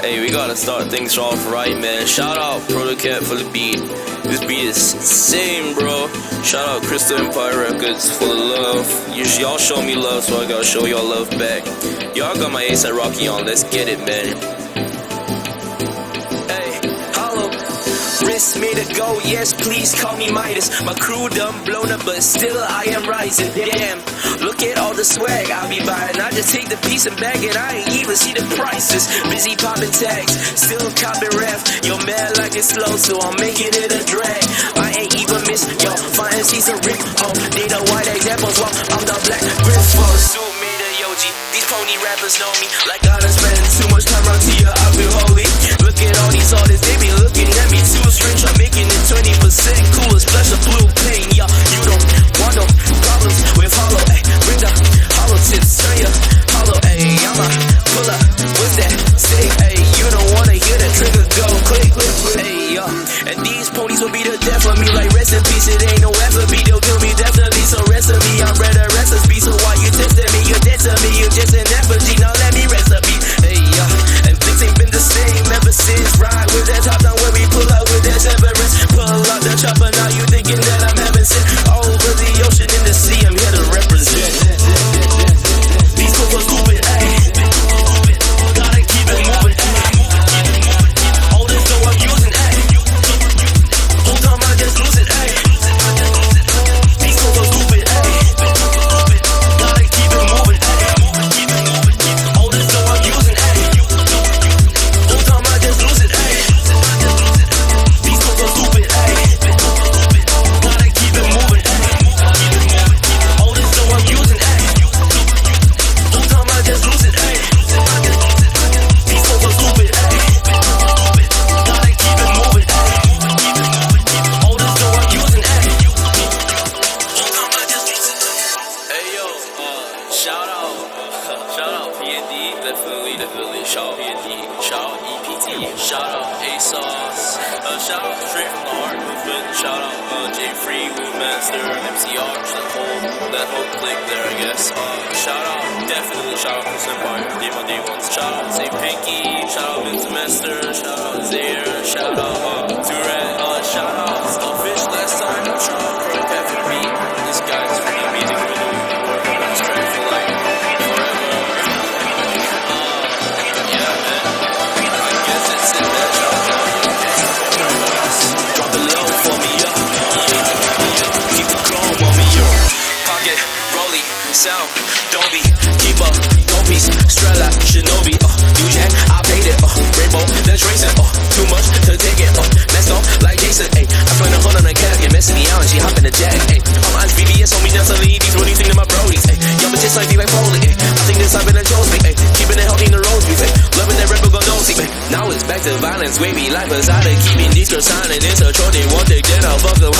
Hey, we gotta start things off right, man. Shout out Protocat for the beat. This beat is insane, bro. Shout out Crystal Empire Records for the love. Y'all show me love, so I gotta show y'all love back. Y'all got my A$AP Rocky on. Let's get it, man. Wrist made a go, yes, please call me Midas. My crew done blown up, but still I am rising. Damn, look at all the swag I be buying. I just take the piece and bag it, I ain't even see the prices. Busy popping tags, still copping ref. Yo, man, like it's slow, so I'm making it a drag. I ain't even miss, yo, fine sees a rip. Oh, they the white examples, well, I'm the black grip. For suit me the Yoji, these pony rappers know me. Like I done spent too much time around here, I feel holy. Look at all these artists, they be looking at me too strange. I'm making it 20% cool as flesh of blue pain. Yeah, you don't want no problems with hollow. Ay, bring the hollow tips, turn your hollow. Ay, I'ma pull up, what's that? Say, ay, you don't wanna hear that trigger go click, click, click. Ay, and these ponies will be the death of me. Like rest in peace, it ain't no recipe. They'll kill me definitely, so rest of me. I'm red a recipe, so why you testing me? You're dead to me, you're just an effigy. Now let me recipe. Ay, and things ain't been the same ever since. Ride with that top down when we pull up with that severance. Pull out the chopper, now you thinking that I'm having sin. Over the ocean in the sea, I'm here to represent. These fools are stupid, ayy. Gotta keep it moving, ayy. All this dough I'm using, ayy. Whole time I just lose it, ayy. These fools are stupid, ayy. Gotta keep it moving, ayy. All this dough I'm using, ayy. Whole time I just lose it, ayy. These fools are stupid, ayy. Gotta keep it moving, ayy. All this dough I'm using, ayy. Whole time I just lose it, ayy. These fools are stupid, ayy. Gotta keep it moving, ayy. All this dough I'm using, ayy. Whole time I just lose it, ayy. Hey yo, shout out PND, definitely shout out PND, shout out EPT, shout out ASOS, shout out Straight from the Heart Movement, shout out J Free, Woodmaster, MCR, that whole clique there, I guess. Definitely shout out Chris Empire, Day Ones, shout out St. Pinky, shout out Vince Semester, shout out Zaire, shout out Durant, shout out Starfish last time, shout out Protocat for the beat. This guy's really amazing, really working on his track for like forever. Yeah, man. I guess it's in there. Drop it low for me, yo. Keep the chrome on me, yo. Pocket, rolly, sound, don't be. Keep up, don't piece, Strela, Shinobi, you jack, I paid it, rainbow, then tracing, too much to take it, messed up like Jason, ayy. I find a hold on a cat, get messing me out, and she hop in the jack, ayy. I'm on BBS, on me just to lead these really think to my brodies, ayy. Y'all bitches like me like Foley, ayy. I think this I've been a chose me, ayy. Keeping it healthy in the rose beef, ayy. Loving that rebel go nosy, ayy. Now it's back to violence, wavy life aside of keeping these girls signing. It's a chore, they want to get out, fuck the